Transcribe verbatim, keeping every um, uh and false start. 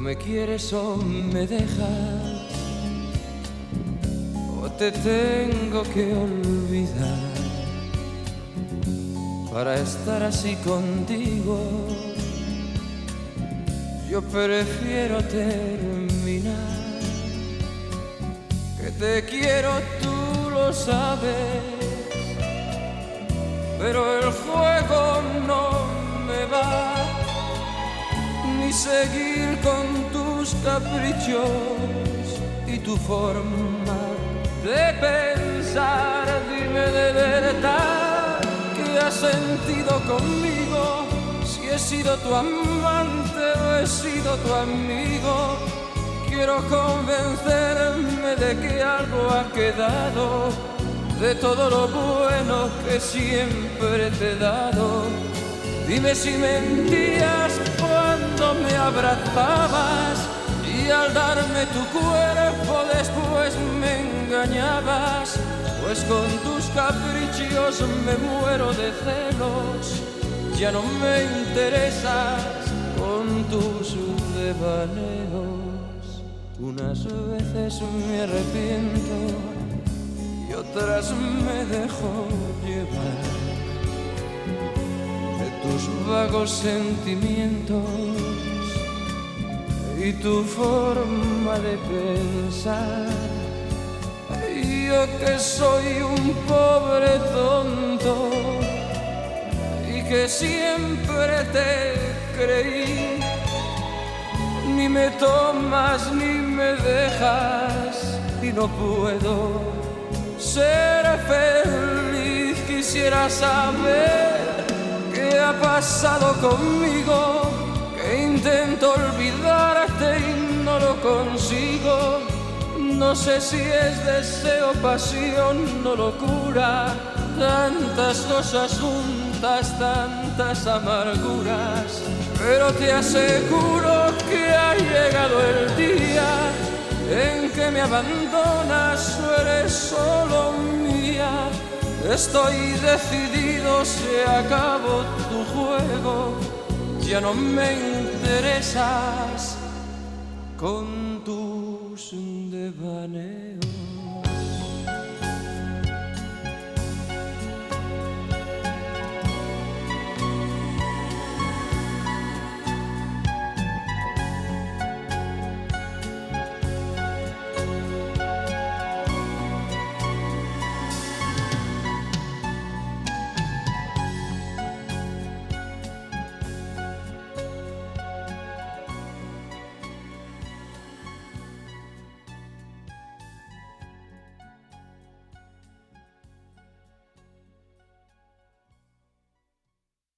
me quieres o me dejas, o te tengo que olvidar para estar así contigo. Yo prefiero terminar, que te quiero, tú lo sabes, pero el juego no me va, ni seguir con tus caprichos y tu forma de pensar. Dime de verdad qué has sentido conmigo, si he sido tu amante o he sido tu amigo. Quiero convencerme de que algo ha quedado de todo lo bueno que siempre te he dado. Dime si mentías cuando me abrazabas y al darme tu cuerpo después me engañabas, pues con tus caprichos me muero de celos. Ya no me interesas con tus devaneos. Unas veces me arrepiento y otras me dejo llevar de tus vagos sentimientos y tu forma de pensar. Yo que soy un pobre tonto y que siempre te creí, ni me tomas ni me dejas y no puedo ser feliz. Quisiera saber qué ha pasado conmigo, que intento olvidarte y no lo consigo. No sé si es deseo, pasión o locura, tantas cosas juntas, tantas amarguras. Pero te aseguro que ha llegado el día en que me abandonas o eres solo mía. Estoy decidido, se acabó tu juego, ya no me interesas con tus devaneos.